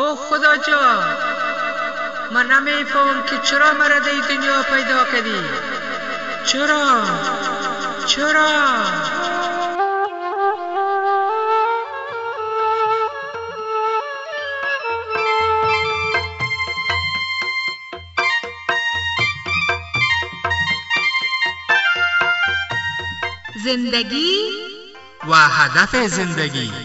او خدا جان، من نمیفهم که چرا مرا در دنیا پیدا کردی. چرا؟ زندگی و هدف زندگی.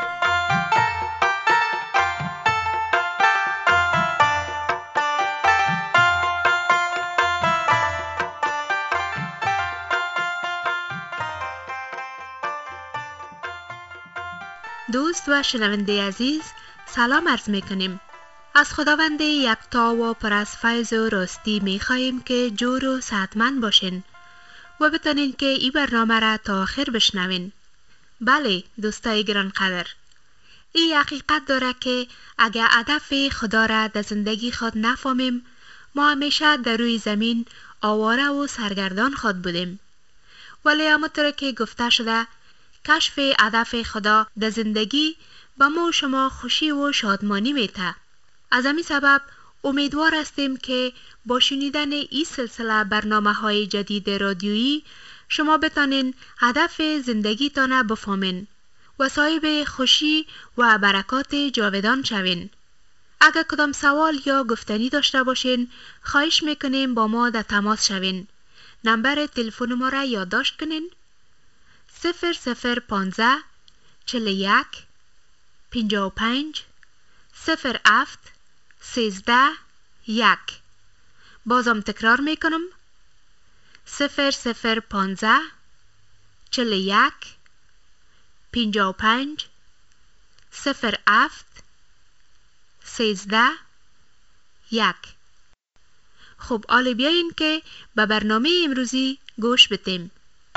دوست و شنونده عزیز، سلام عرض می کنیم. از خداوند یکتا و پر از فیض و راستی می خواهیم که جور و صحتمند باشین و بتونین که این برنامه را تا آخر بشنوین. بله دوستای گرانقدر، این حقیقت داره که اگر هدف خدا را در زندگی خود نفهمیم، ما همیشه در روی زمین آواره و سرگردان خود بودیم. ولی همونطور که گفته شده، کشف هدف خدا در زندگی به ما و شما خوشی و شادمانی میده. از همین سبب امیدوار هستیم که با شنیدن این سلسله برنامه‌های جدید رادیویی شما بتانین هدف زندگیتان بفهمین و صاحب خوشی و برکات جاودان شوین. اگر کدام سوال یا گفتنی داشته باشین، خواهش میکنیم با ما در تماس شوین. نمبر تلفن ما را یادداشت کنین: 0015 41 55 07 13 1. بازم تکرار میکنم: 0015 41 55 07 13 1. خب حالا بیاین که به برنامه امروزی گوش بدیم.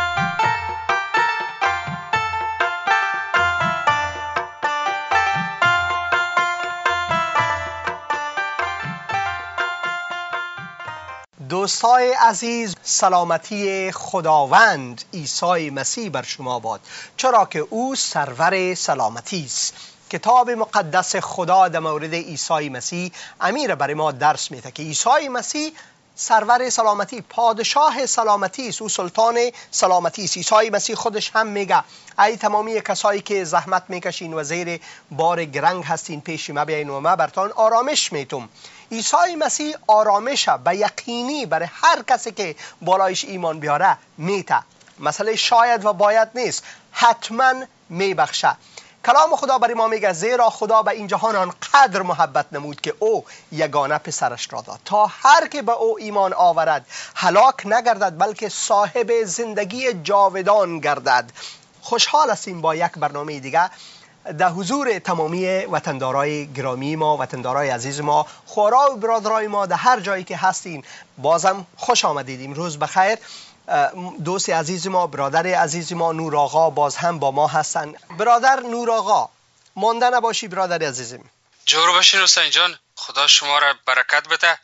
دوستای عزیز، سلامتی خداوند عیسی مسیح بر شما باد، چرا که او سرور سلامتی است. کتاب مقدس خدا در مورد عیسی مسیح امیر برای ما درس میده که عیسی مسیح سرور سلامتی، پادشاه سلامتی است، او سلطان سلامتی است. عیسی مسیح خودش هم میگه ای تمامی کسایی که زحمت میکشین و زیر بار گرنگ هستین پیش ما بیاین و ما برتان آرامش میتم. عیسی مسیح آرامش به یقینی برای هر کسی که بالایش ایمان بیاره میته. مسئله شاید و باید نیست، حتما میبخشه. کلام خدا برای ما میگه زیرا خدا به این جهان آنقدر محبت نمود که او یگانه پسرش را داد تا هر که به او ایمان آورد هلاک نگردد بلکه صاحب زندگی جاودان گردد. خوشحال هستیم با یک برنامه دیگه در حضور تمامی وطندارای گرامی ما، وطندارای عزیز ما، خورا و برادرای ما در هر جایی که هستین بازم خوش آمدید. روز بخیر. دوست عزیز ما، برادر عزیز ما نور آقا باز هم با ما هستن. برادر نور آقا، مانده نباشی برادر عزیزم. جور باشین حسین جان، خدا شما را برکت بده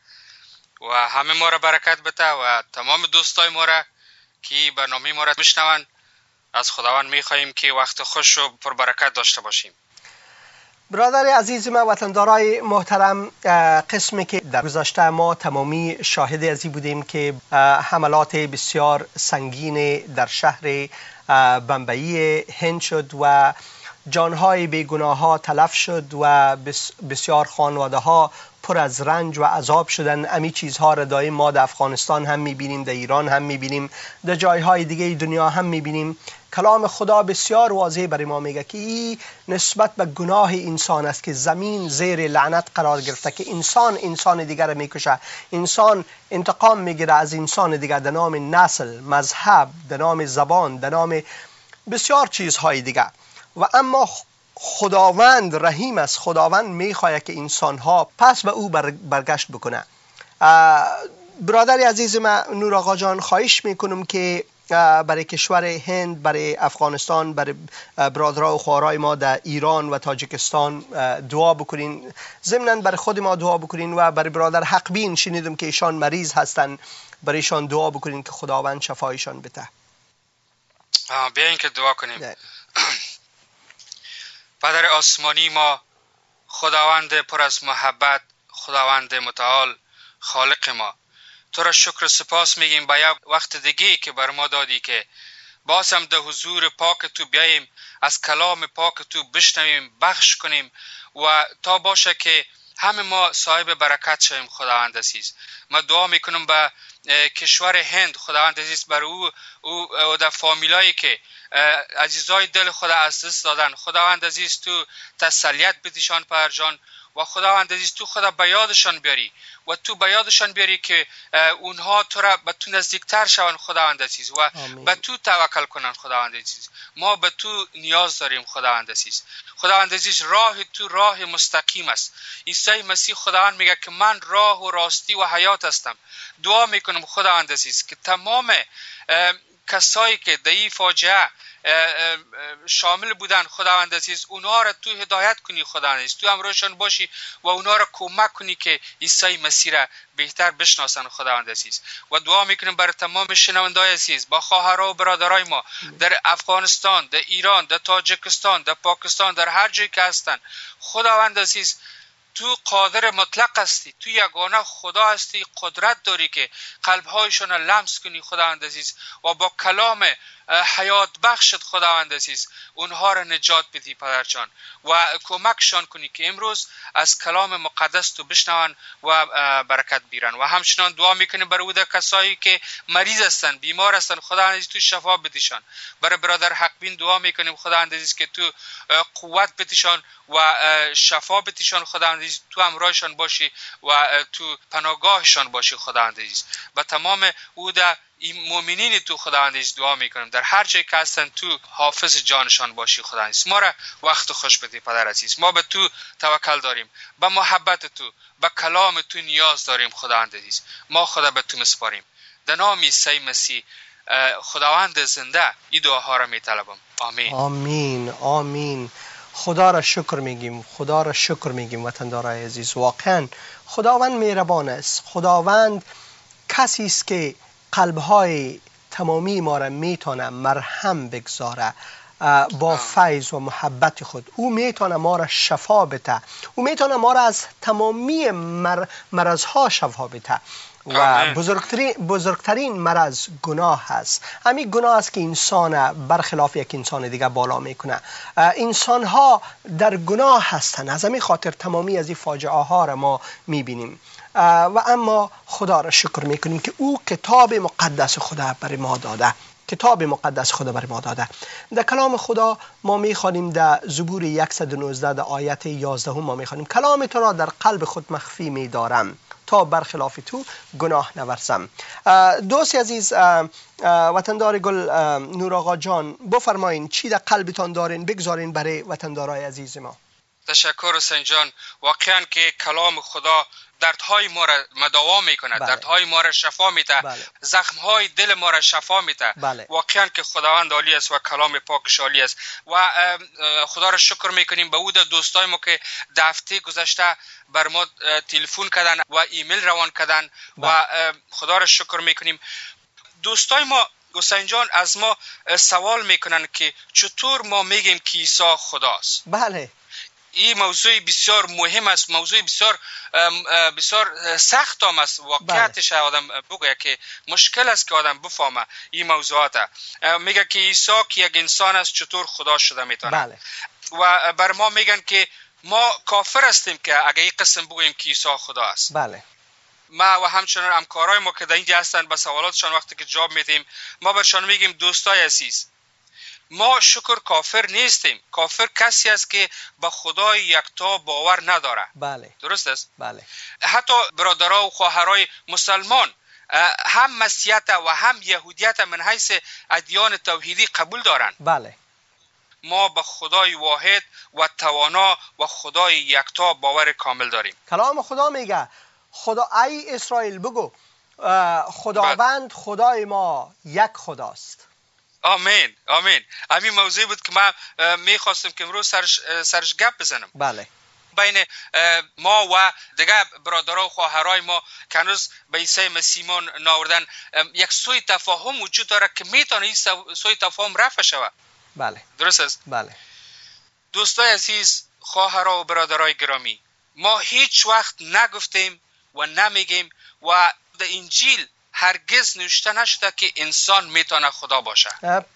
و همه ما را برکت بده و تمام دوستای ما را که برنامه ما را میشنون. از خداوند میخواییم که وقت خوش و پر برکت داشته باشیم. برادر عزیز ما، وطندارای محترم، قسمی که در گذشته ما تمامی شاهد ازی بودیم که حملات بسیار سنگین در شهر بمبئی هند شد و جانهای بیگناه ها تلف شد و بسیار خانواده ها پر از رنج و عذاب شدن. امی چیزها را دائم ما در افغانستان هم میبینیم، در ایران هم میبینیم، در جایهای دیگه دنیا هم میبینیم. کلام خدا بسیار واضح برای ما میگه که این نسبت به گناه انسان است که زمین زیر لعنت قرار گرفته، که انسان دیگر را میکشه، انسان انتقام میگیره از انسان دیگر در نام نسل، مذهب، در نام زبان، در نام بسیار چیزهای دیگر. و اما خداوند رحیم است. خداوند میخواهد که انسانها پس به او برگشت بکنه. برادر عزیز من نور آقا جان، خواهش میکنم که برای کشور هند، برای افغانستان، برای برادرها و خواهرای ما در ایران و تاجیکستان دعا بکنین. ضمناً برای خود ما دعا بکنین و برای برادر حقبین، شنیدم که ایشان مریض هستن، برای ایشان دعا بکنین که خداوند شفایشان بده. بیاین که دعا کنیم. پدر آسمانی ما خداوند پر از محبت، خداوند متعال، خالق ما، تو را شکر و سپاس میگیم به یک وقت دیگه که بر ما دادی که باز هم در حضور پاک تو بیاییم، از کلام پاک تو بشنویم، بخش کنیم و تا باشه که همه ما صاحب برکت شویم. خداوند عزیز، ما دعا میکنم به کشور هند، خداوند عزیز، بر او در فامیلایی که عزیزای دل خدا از دست دادن، خداوند عزیز تو تسلیت بدیشان پدر جان، و خداوند عزیز تو خدا به یادشان بیاری و تو به یادشان بیاری که اونها تو را به تو نزدیکتر شوند خداوند عزیز و به تو توکل کنند. خداوند عزیز، ما به تو نیاز داریم. خداوند عزیز، خداوند عزیز، راه تو راه مستقیم است. عیسی مسیح خداوند میگه که من راه و راستی و حیات هستم. دعا میکنم خداوند عزیز که تمام کسایی که در این فاجعه شامل بودن خداوند عزیز، اونها را تو هدایت کنی خداوند عزیز، تو همراهشان باشی و اونها را کمک کنی که عیسی مسیح را بهتر بشناسن خداوند عزیز. و دعا میکنیم برای تمام شنوندای عزیز، با خواهرها و برادرای ما در افغانستان، در ایران، در تاجیکستان، در پاکستان، در هر جایی که هستن خداوند عزیز، تو قادر مطلق هستی، تو یگانه خدا هستی، قدرت داری که قلبهایشان را لمس کنی خداوند عزیز و با کلام حیات بخشت خداوند عزیز اونها را نجات بدی پدر جان و کمکشان کنی که امروز از کلام مقدس تو بشنون و برکت بیرن. و همچنان دعا میکنیم برای او کسایی که مریض هستن، بیمار هستن، خداوند عزیز تو شفا بدیشان. برای برادر حقبین دعا میکنیم خداوند عزیز که تو قوت بدیشان و شفا بدیشان خداوند عزیز، تو همراهشان باشی و تو پناهگاهشان باشی خداوند عزیز. و تمام او این مؤمنین تو خداوند عزیز دعا میکنم در هر جایی که هستن تو حافظ جانشان باشی خداوند عزیز. ما را وقت خوش بدی پدر عزیز، ما به تو توکل داریم، به محبت تو، به کلام تو نیاز داریم خداوند عزیز. ما خدا به تو مسپاریم در نام عیسی مسیح خداوند زنده این دعاها را میطلبم. آمین. آمین آمین. خدا را شکر میگیم، خدا را شکر میگیم وطندارای عزیز. واقعا خداوند مهربان است. خداوند کسی است که قلبهای تمامی ما را میتونه مرهم بگذاره با فیض و محبت خود. او میتونه ما را شفا بده، او میتونه ما را از تمامی مرضها شفا بده. و بزرگترین مرض گناه هست. همین گناه است که انسان برخلاف یک انسان دیگه بالا میکنه. انسان ها در گناه هستند، از همین خاطر تمامی از این فاجعه ها را ما میبینیم. و اما خدا را شکر میکنیم که او کتاب مقدس خدا برای ما داده. کتاب مقدس خدا برای ما داده. در کلام خدا ما میخوانیم در زبور 119 در آیت 11 ما میخوانیم کلام تو را در قلب خود مخفی میدارم تا برخلاف تو گناه نورزم. دوست عزیز وطندار گل نور آقا جان، بفرمایین چی در قلبتان دارین بگذارین برای وطندارای عزیز ما. تشکر حسین جان. واقعا که کلام خدا دردهای ما را مداوا میکنه. بله. دردهای ما را شفا میده. بله. زخمهای دل ما را شفا میده. بله. واقعا که خداوند عالی است و کلام پاکش عالی است و خدا را شکر میکنیم به او دوستای ما که در هفته گذشته بر ما تلفن کردن و ایمیل روان کردن. بله. و خدا را شکر میکنیم. دوستای ما حسین جان از ما سوال میکنن که چطور ما میگیم که عیسی خداست. بله، این موضوع بسیار مهم است، موضوع بسیار سخت هم است. واقعیتش آدم بگه که مشکل است که آدم بفهمه این موضوعات. میگه که عیسی که یک انسان است چطور خدا شده میتونه. بله. و بر ما میگن که ما کافر هستیم که اگه این قسم بگوییم که عیسی خدا است. بله. ما و همچنان همکارای ما که در اینجا هستن به سوالاتشان وقتی که جواب میدیم ما برشان میگیم دوستای عزیز، ما شکر کافر نیستیم. کافر کسی است که به خدای یکتا باور نداره. بله. درست است؟ بله. حتی برادرها و خواهرای مسلمان هم مسیحیت و هم یهودیت من حیث ادیان توحیدی قبول دارند. بله. ما به خدای واحد و توانا و خدای یکتا باور کامل داریم. کلام خدا میگه خدا ای اسرائیل بگو خداوند خدای ما یک خداست. آمین آمین. همین موضوعی بود که من میخواستم که امروز سرش گپ بزنم. بله. بین ما و دیگه برادرها و خواهرای ما که هنوز به عیسی مسیح ناوردن یک سوی تفاهم وجود داره که میتونه این سوی تفاهم رفع شود. بله. درست است؟ بله. دوستای عزیز، خواهرها و برادرای گرامی، ما هیچ وقت نگفتیم و نمیگیم و در انجیل هرگز نوشته نشده که انسان میتونه خدا باشه.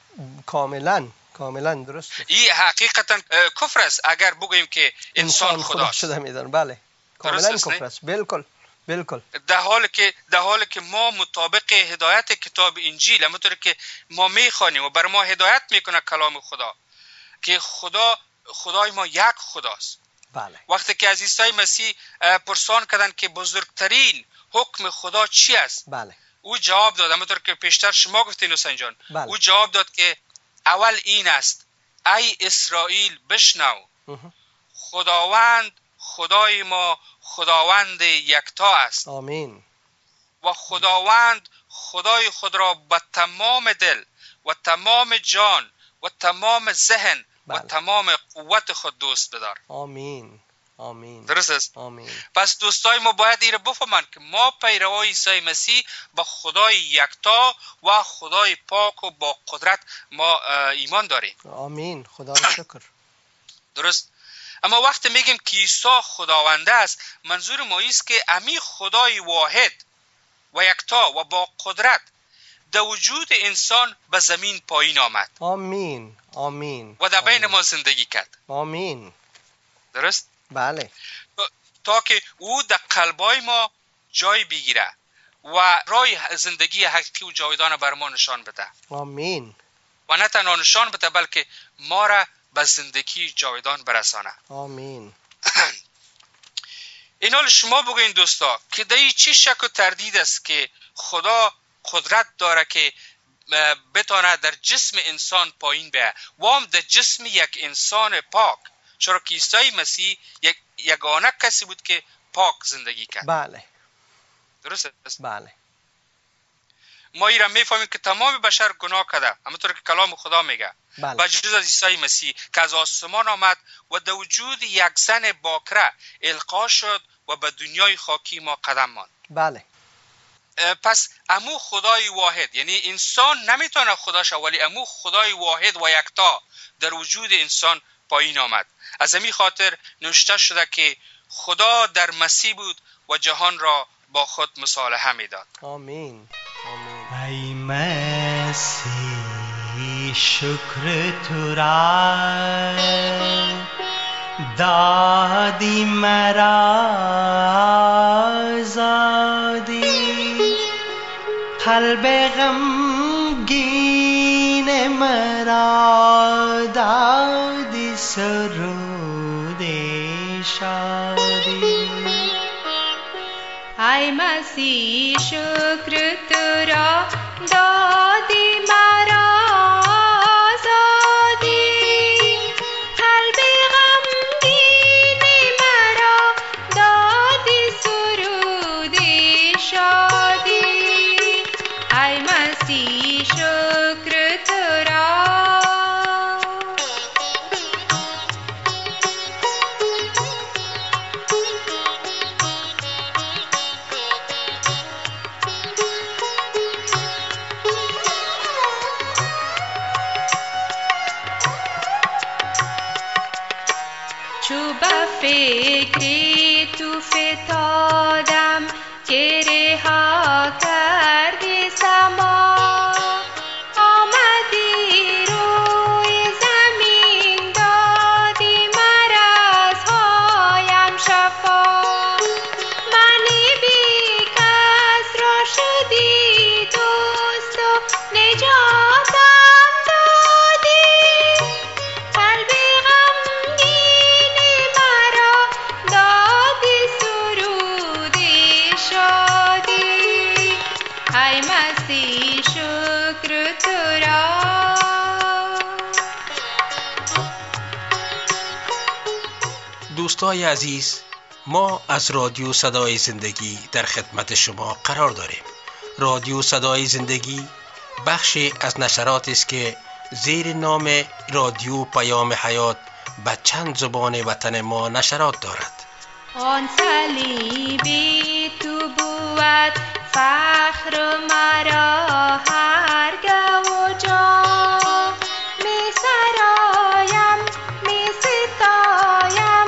کاملا درست. این حقیقتا کفر است اگر بگوییم که انسان خدا شده میدونه. بله کاملا کفر است. بالکل. در حالی که ما مطابق هدایت کتاب انجیل، همونطور که ما میخوانیم و بر ما هدایت میکنه کلام خدا که خدای ما یک خداست. بله. وقتی که از عیسی مسیح پرسان کردن که بزرگترین حکم خدا چی است، بله. او جواب داد، همونطور که پیشتر شما گفتین حسین جان. بله. او جواب داد که اول این است: ای اسرائیل بشنو، خداوند خدای ما خداوند یکتا است. آمین. و خداوند خدای خود را به تمام دل و تمام جان و تمام ذهن و تمام قوت خود دوست بدار. آمین. درست است؟ آمین. پس دوستای ما باید این را بفهمند که ما پیروای عیسی مسیح به خدای یکتا و خدای پاک و با قدرت ما ایمان داریم. آمین. خدا را شکر. درست. اما وقتی میگیم که عیسی خداوند است، منظور ما است که امی خدای واحد و یکتا و با قدرت در وجود انسان به زمین پایین آمد. آمین. و در بین ما زندگی کرد. آمین. درست؟ بله. تا که او در قلبای ما جای بگیره و راه زندگی حقیقی و جاودان بر ما نشان بده. آمین. و نه تنها نشان بده بلکه ما را به زندگی جاودان برسانه. آمین. این حال شما بگوین دوستا که در این چی شک و تردید است که خدا قدرت داره که بتونه در جسم انسان پایین بیاید و هم در جسم یک انسان پاک، چرا که عیسی مسیح یگانه کسی بود که پاک زندگی کرد. بله. درست است؟ بله. ما ایران میفهمیم که تمام بشر گناه کرده، همونطور که کلام خدا میگه. بله. با جز از عیسی مسیح که از آسمان آمد و در وجود یک زن باکره القا شد و به دنیای خاکی ما قدم ماند. بله. پس امو خدای واحد، یعنی انسان نمیتونه خدا شه، ولی امو خدای واحد و یکتا در وجود انسان پایین آمد. از همین خاطر نوشته شده که خدا در مسیح بود و جهان را با خود مصالحه میداد. آمین. ای مسیح شکر تو را دادی مرا آزادی، قلب غمگین مرا دادی سرود شادی. ای مسیح شکر تو را دادی مرا آزادی، قلب غمگین مرا دادی سرود شادی. ای مسیح شکر تو را. چو به فکر تو فتادم که رها کردی سما، آمدی روی زمین دادی مرضهایم شفا. منی بی کس را شدی دوست و نجاتم دادی، قلب غمگین مرا دادی سرود شادی. ای مسیح شکر تو را. دوستای عزیز، ما از رادیو صدای زندگی در خدمت شما قرار داریم. رادیو صدای زندگی بخشی از نشرات است که زیر نام رادیو پیام حیات به چند زبان وطن ما نشرات دارد. آن صلیبی تو بود فخر مرا هرگاه و جا، می سرایم می ستایم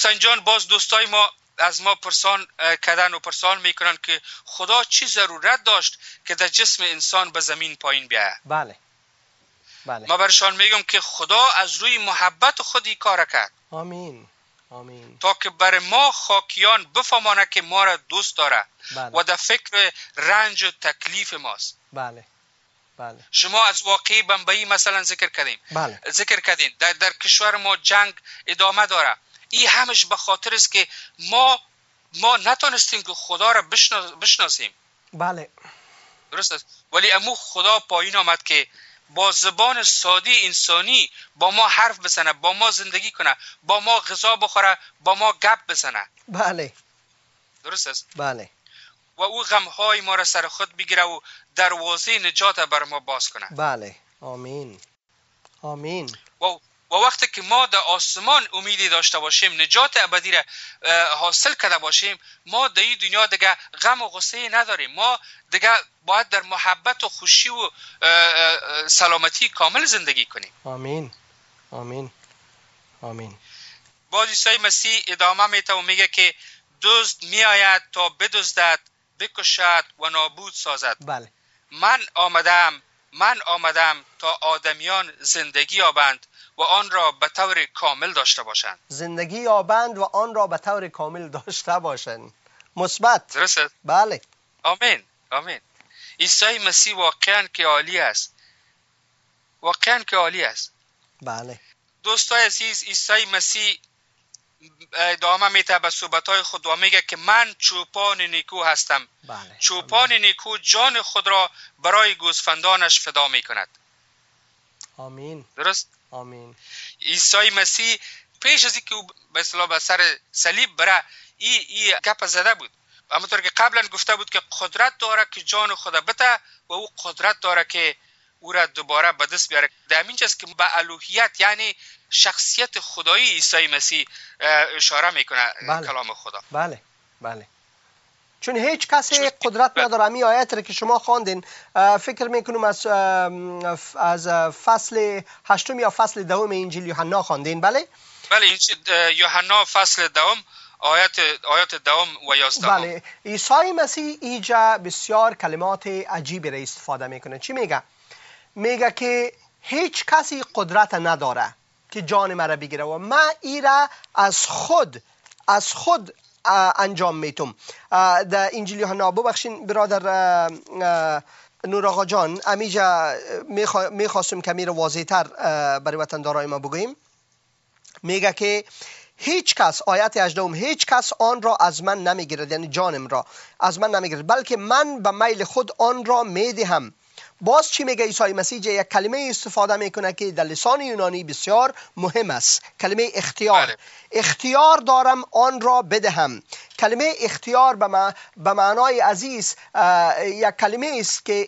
حسین جان باز دوستای ما از ما پرسان کردن و پرسان میکنن که خدا چی ضرورت داشت که در جسم انسان به زمین پایین بیاید؟ بله بله. ما برشان میگم که خدا از روی محبت خودی کار کرد. آمین آمین. تا که بر ما خاکیان بفهمانه که ما را دوست داره. بله. و در فکر رنج و تکلیف ماست. بله بله. شما از واقعی بمبئی مثلا ذکر کردین. بله. ذکر کردین در کشور ما جنگ ادامه داره. این همش به خاطر است که ما نتونستیم که خدا را بشناسیم. بله درست است. ولی امو خدا پایین آمد که با زبان ساده انسانی با ما حرف بزنه، با ما زندگی کنه، با ما غذا بخوره، با ما گپ بزنه. بله درست است. بله. و او غمهای ما را سر خود بگیره و دروازه نجات بر ما باز کنه. بله آمین آمین. و وقتی که ما در آسمان امیدی داشته باشیم، نجات ابدی را حاصل کرده باشیم، ما در این دنیا دیگه غم و غصه نداریم. ما دیگه باید در محبت و خوشی و سلامتی کامل زندگی کنیم. آمین آمین آمین. باز عیسی مسیح ادامه میده و میگه که دزد میآید تا بدزدد، بکشد و نابود سازد. بله. من آمدم تا آدمیان زندگی یابند و آن را به طور کامل داشته باشند. زندگی یابند و آن را به طور کامل داشته باشند. مثبت. درست. بله. آمین آمین. عیسی مسیح واقعا که عالی است. واقعا که عالی است. بله. دوستای عزیز، عیسی مسیح ادامه میده به صحبت‌های خود و میگه که من چوپان نیکو هستم. بله. چوپان نیکو جان خود را برای گوسفندانش فدا میکند. آمین. درست؟ آمین. عیسی مسیح پیش از اینکه به اصطلاح به سر صلیب بره این گپ زده بود. همونطور که قبلا گفته بود که قدرت داره که جان خود بده و او قدرت داره که او را دوباره به دست بیاره. در اینجاست که به الوهیت یعنی شخصیت خدایی عیسی مسیح اشاره میکنه. بله. کلام خدا. بله بله. چون هیچ کسی قدرت نداره. همین آیت را که شما خواندین فکر میکنم از فصل 8 یا فصل 2 انجیل یوحنا خواندین. بله بله. انجیل یوحنا فصل 2 آیات 2 و 11. بله. عیسی مسیح اینجا بسیار کلمات عجیبی را استفاده میکنه. چی میگه؟ میگه که هیچ کسی قدرت نداره که جان مرا بگیره و من این را از خود انجام میتم. در انجیل یوحنا، ببخشین برادر نور آقا جان، امیجا میخواستم که میره واضح تر برای وطندارای ما بگوییم. میگه که هیچ کس، آیت 18، هیچ کس آن را از من نمیگیرد، یعنی جانم را از من نمیگیرد، بلکه من به میل خود آن را میدهم. باز چی میگه عیسی مسیح؟ یک کلمه استفاده میکنه که در لسان یونانی بسیار مهم است، کلمه اختیار. بله. اختیار دارم آن را بدهم. کلمه اختیار به معنای عزیز یک کلمه است که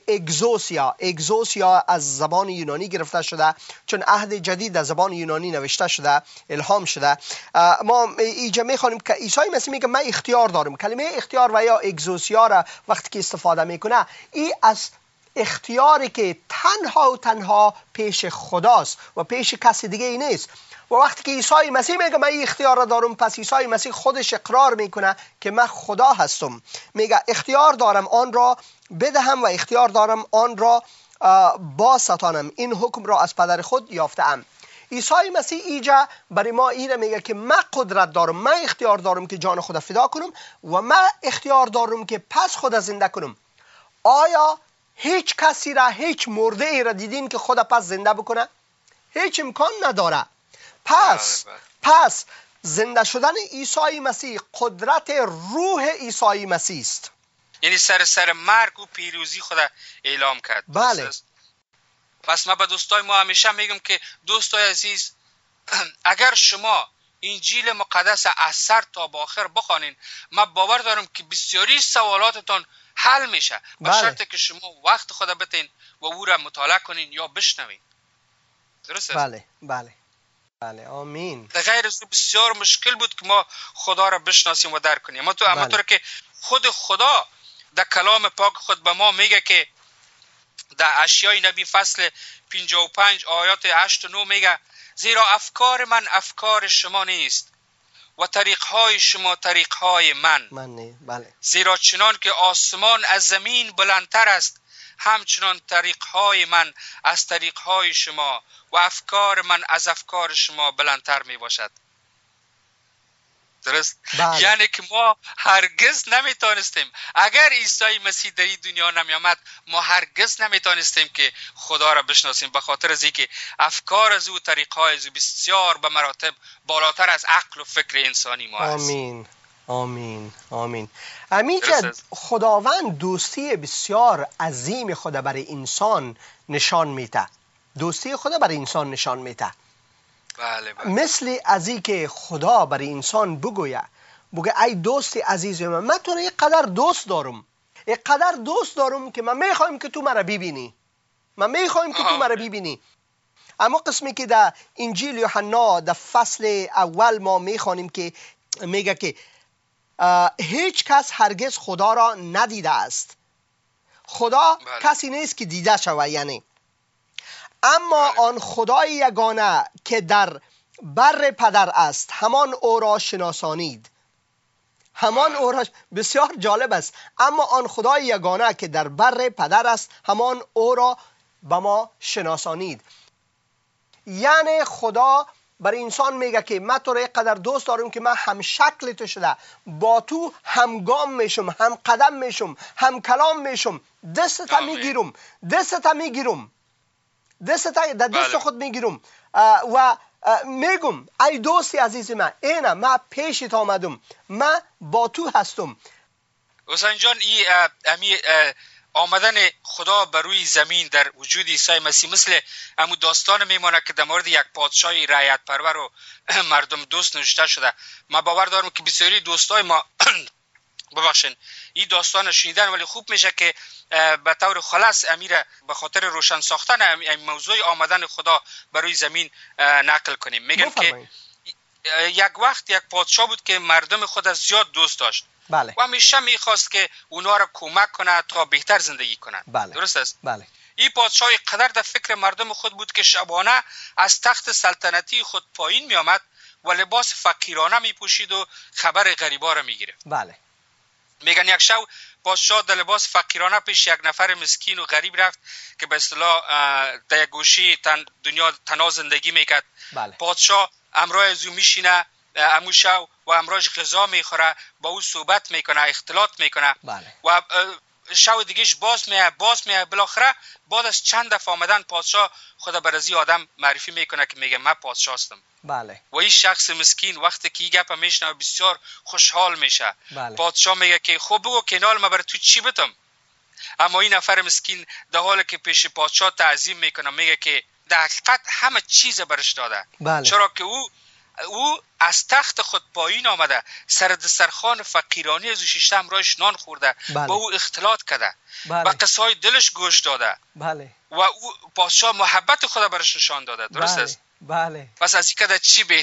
اگزوسیا از زبان یونانی گرفته شده، چون عهد جدید در زبان یونانی نوشته شده، الهام شده. ما اینجا میخوانیم که عیسی مسیح میگه من اختیار دارم. کلمه اختیار و یا اگزوسیا را وقتی که استفاده میکنه، این از اختیاری که تنها پیش خداست و پیش کسی دیگه ای نیست. و وقتی که عیسی مسیح میگه من این اختیار را دارم، پس عیسی مسیح خودش اقرار میکنه که من خدا هستم. میگه اختیار دارم آن را بدهم و اختیار دارم آن را باستانم. این حکم را از پدر خود یافتم. عیسی مسیح اینجا برای ما ایره میگه که من قدرت دارم، من اختیار دارم که جان خود فدا کنم و من اختیار دارم که پس خود زنده کنم. آیا هیچ کسی را، هیچ مرده ای را دیدین که خود پس زنده بکنه؟ هیچ امکان نداره. پس زنده شدن عیسی مسیح قدرت روح عیسی مسیح است. یعنی سر مرگ و پیروزی خود اعلام کرد. بله. پس من به دوستای ما همیشه میگم که دوستای عزیز، اگر شما انجیل مقدس از سر تا به آخر بخوانین، من باور دارم که بسیاری سوالاتتان حل میشه. با شرطی که شما وقت خود بتین و او را مطالعه کنین یا بشنوین. درست است؟ بله بله بله. آمین. در غیر از بسیار مشکل بود که ما خدا را بشناسیم و درک کنیم. اما طور که خود خدا در کلام پاک خود به ما میگه که در اشعیا نبی فصل 55 آیات 8 و 9 میگه زیرا افکار من افکار شما نیست و طریقهای شما طریقهای من. بله. زیرا چنان که آسمان از زمین بلندتر است، همچنان طریقهای من از طریقهای شما و افکار من از افکار شما بلندتر می باشد. درست؟ بله. یعنی که ما هرگز نمیتونستیم، اگر عیسی مسیح در این دنیا نمی آمد، ما هرگز نمیتونستیم که خدا را بشناسیم، به خاطر از اینکه افکار از او، طریقهای از او بسیار به مراتب بالاتر از عقل و فکر انسانی ما است. آمین آمین آمین. امیجد خداوند دوستی بسیار عظیم خدا برای انسان نشان میده. دوستی خدا برای انسان نشان میده. بله. مثل از این که خدا برای انسان بگه ای دوست عزیز من تو را یک قدر دوست دارم، یک قدر دوست دارم که من میخوایم که تو مرا ببینی، من میخوایم که تو مرا ببینی. اما قسمی که در انجیل یوحنا در فصل اول ما میخوانیم که میگه که هیچ کس هرگز خدا را ندیده است. خدا کسی نیست که دیده شود، یعنی اما آن خدای یگانه که در بر پدر است همان او را شناسانید. همان او را، بسیار جالب است، اما آن خدای یگانه که در بر پدر است همان او را به ما شناسانید. یعنی خدا برای انسان میگه که من تو را یک قدر دوست دارم که من هم شکل تو شده، با تو همگام میشم، هم قدم میشم، هم کلام میشم، دستت میگیرم، دست در دست خود میگیرم و میگم ای دوستی عزیز من، اینه من پیشت آمدم، من با تو هستم. حسین جان، این آمدن خدا بر روی زمین در وجود عیسی مسیح مثل همون داستان میمونه که در مورد یک پادشاه رعیت پرور و مردم دوست نوشته شده. من باور دارم که بسیاری دوستای ما ببخشین این داستان شنیدن، ولی خوب میشه که به طور خلاص امیره به خاطر روشن ساختن موضوع آمدن خدا بر روی زمین نقل کنیم. میگن که یک وقت یک پادشاه بود که مردم خود از زیاد دوست داشت. بله. و همیشه میخواست که اونا را کمک کنه تا بهتر زندگی کنن. بله. درست است؟ بله. این پادشاه قدر در فکر مردم خود بود که شبانه از تخت سلطنتی خود پایین می آمد و لباس فقیرانه می پوشید و خبر غریبا را می گرفت. بله. میگن یک شب پادشاه در لباس فقیرانه پیش یک نفر مسکین و غریب رفت که به اصطلاح در یک گوشه دنیا تنها زندگی میکرد. بله. پادشاه امرای از او میشینه امو شب و امراش غذا میخوره، با او صحبت میکنه، اختلاط میکنه. بله. و شب دیگهش باز میه بالاخره بعد از چند دفعه آمدن پادشاه خود بر از این آدم معرفی میکنه که میگه من پادشاه هستم. بله. و این شخص مسکین وقتی که این گپ میشنوه بسیار خوشحال میشه. بله. پادشاه میگه که خب بگو کنال ما بر تو چی بدم. اما این نفر مسکین در حالی که پیش پادشاه تعظیم میکنه میگه که در حقیقت همه چیز برش داده. بله. چرا که او از تخت خود پایین آمده، سر دسترخوان فقیرانی از او شیشته امرایش نان خورده. بله. با او اختلاط کرده. بله. و قصهای دلش گوش داده. بله. و او پادشاه محبت خود برش نشان داده. درست است؟ بله. پس از این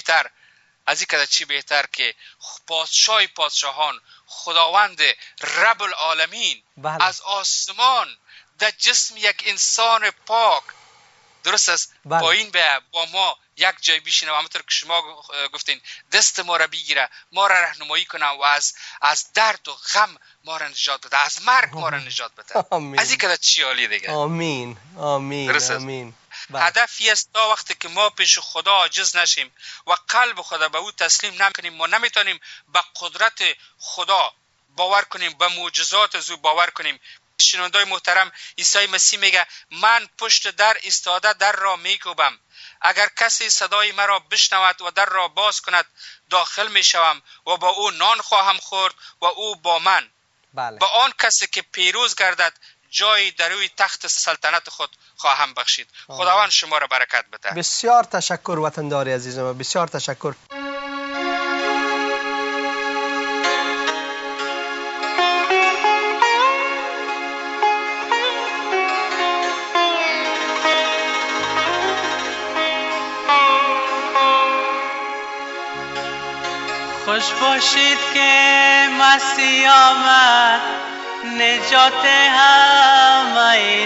کده چی بهتر که پادشاه پادشاهان، خداوند رب العالمین، بله. از آسمان در جسم یک انسان پاک، درست است؟ بله. پایین با ما یک جای بشینه و همونطور که شما گفتین دست ما را بگیره، ما را راهنمایی کنه و از درد و غم ما را نجات بده، از مرگ ما را نجات بده. از این کده چی عالی دیگه. آمین آمین آمین. هدفی است تا وقتی که ما پیش خدا عاجز نشیم و قلب خدا به او تسلیم نکنیم، ما نمیتونیم به قدرت خدا باور کنیم، به معجزات از او باور کنیم. شنوندای محترم، عیسی مسیح میگه من پشت در ایستاده در را میکوبم، اگر کسی صدای مرا بشنود و در را باز کند داخل میشوم و با او نان خواهم خورد و او با من. بله. با آن کسی که پیروز گردد جایی در روی تخت سلطنت خود خواهم بخشید. خداوند شما را برکت بده. بسیار تشکر وطندار عزیزم، بسیار تشکر. خوش باشید که مسیح آمد نجات همه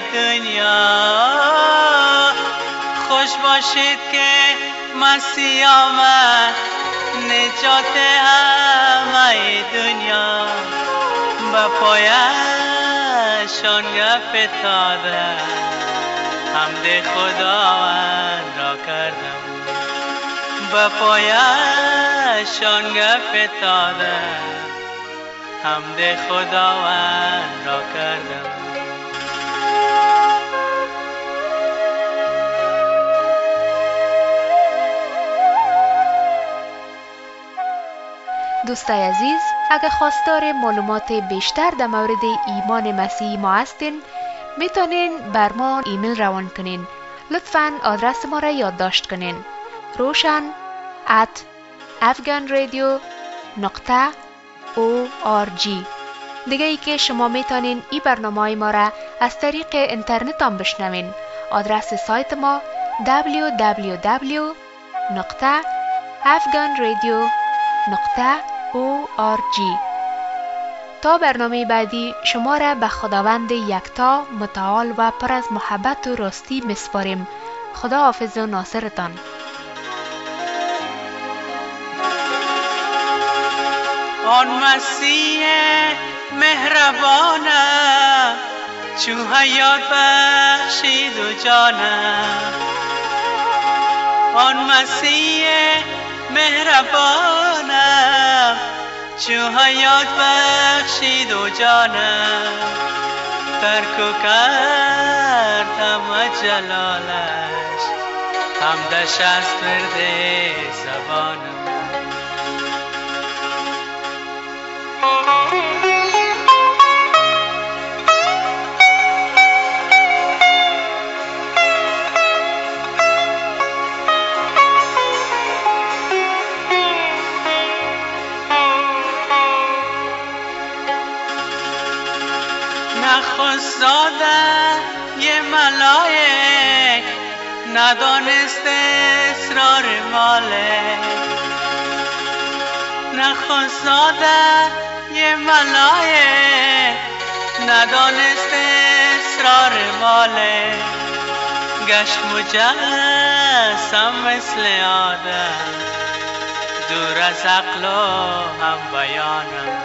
دنیا. خوش باشید که مسیح آمد نجات همه دنیا به پایشان فتاده حمد خداوند را کردم به پایشان فتاده حمد خداوند را کردم. دوستای عزیز، اگر خواستار معلومات بیشتر در مورد ایمان مسیحی ما هستین، میتونین بر ما ایمیل روان کنین. لطفاً آدرس ما را یادداشت کنین: roshan@afghanradio.org. دیگه ای که شما میتونین این برنامه ما را از طریق اینترنت هم بشنوین. آدرس سایت ما www.afghanradio.org. تا برنامه بعدی شما را به خداوند یکتا متعال و پر از محبت و راستی میسپاریم. خدا حافظ و ناصرتان. آن مسیح مهربانم چون حیات بخشید و جانم. آن مسیح مهربانم چون حیات بخشید و جانم. ترک و کرد همه جلالش حمدش از ورد زبانم. نخست زاده یه ملائک ندانست اسرار مالک. نخست زاده یه ملائک ندانست اسرار مالک. گشت مجسم مثل آدم دور از عقل و هم بیانم.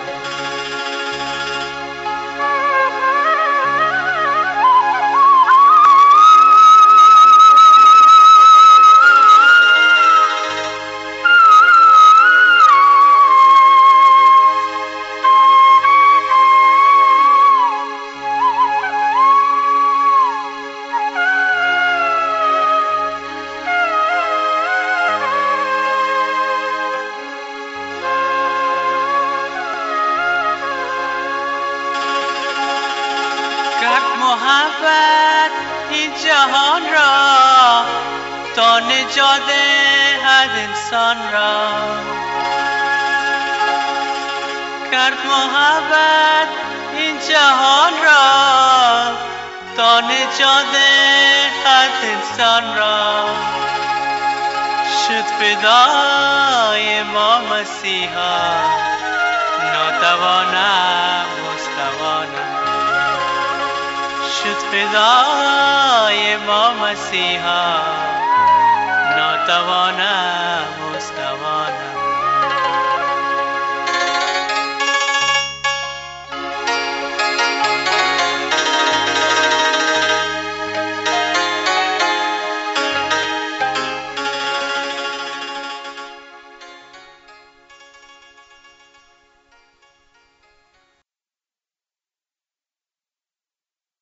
محبت این جهان را تا نجات هر انسان را. کرد محبت این جهان را تا نجات هر انسان را. شد فدای ما مسیحا ناتوانم مستوانم. شد فدای ما مسیحا ناتوانم